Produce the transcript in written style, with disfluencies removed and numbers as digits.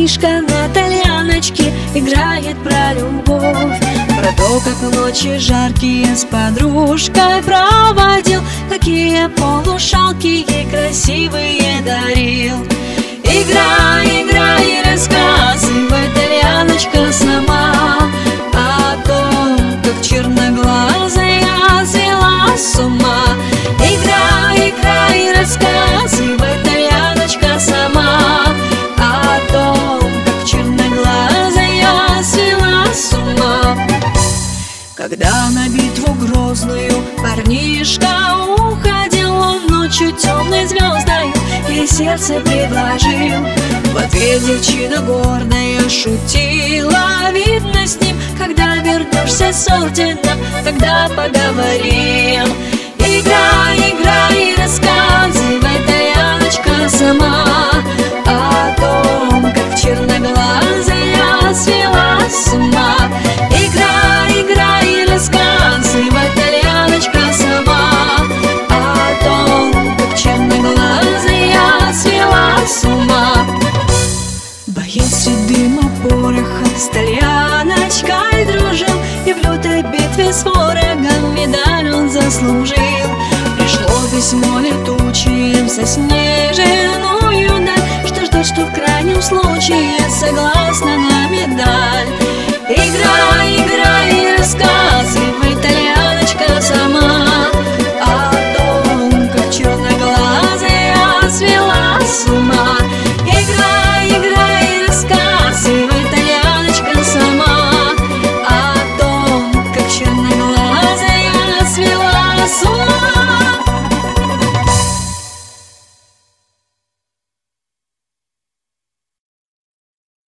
парнишка на тальяночке играет про любовь, про то, как ночи жаркие с подружкой проводил, какие полушалки ей красивые дарил. Играй, играй, рассказывай, тальяночка, сама о том, как черноглазая свела с ума. Играй, играй, рассказывай, тальяночка, сама о том, как черноглазая свела с ума. Когда на битву грозную парнишка уходил, он ночью темной звездой ей сердце предложил. В ответ девчина гордая шутила: видно, с ним, когда вернешься с орденом, тогда поговорим. Играй, играй, рассказывай, тальяночка, сама о том, как черноглазая свела с ума. Играй, играй, рассказывай, тальяночка, сама о том, как черноглазая свела с ума. Боец среди дыма пороха с тальяночкой дружил, и в лютой битве с ворогом медаль он заслужил. Пришло письмо летучее в заснеженную даль, что ждет, что в крайнем случае согласна на медаль. Играй,